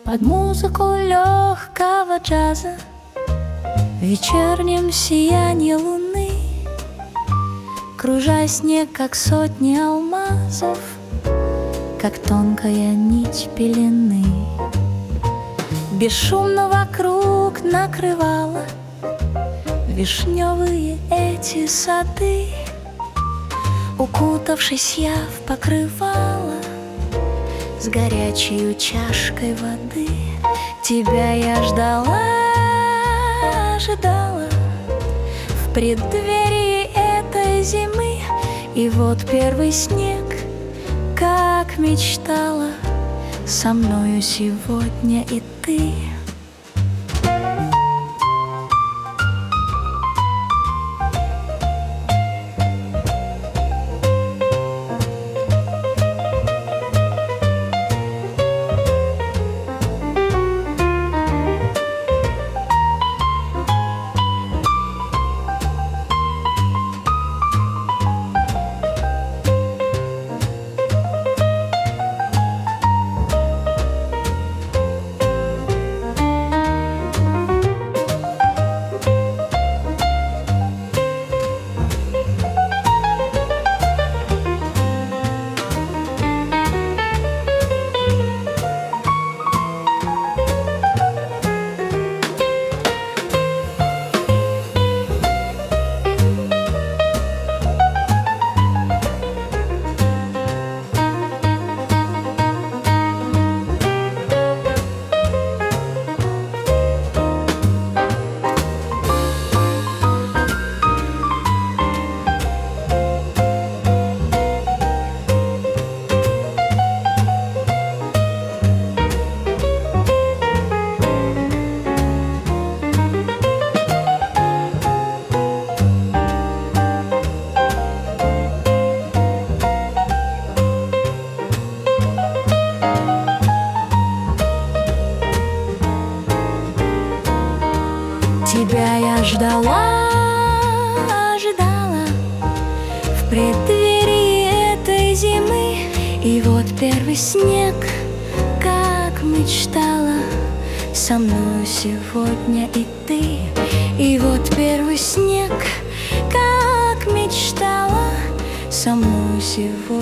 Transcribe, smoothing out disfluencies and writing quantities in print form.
Под музыку легкого джаза, в вечернем сиянии луны, кружа снег, как сотни алмазов, как тонкая нить пелены. Бесшумно вокруг накрывала вишневые эти сады. Укутавшись я в покрывало, с горячей чашкой воды, тебя я ждала, ожидала в преддверии этой зимы. И вот первый снег, как мечтала, со мною сегодня и ты. Тебя я ждала, ожидала в преддверии этой зимы. И вот первый снег, как мечтала, со мною сегодня и ты. И вот первый снег, как мечтала, со мною сегодня.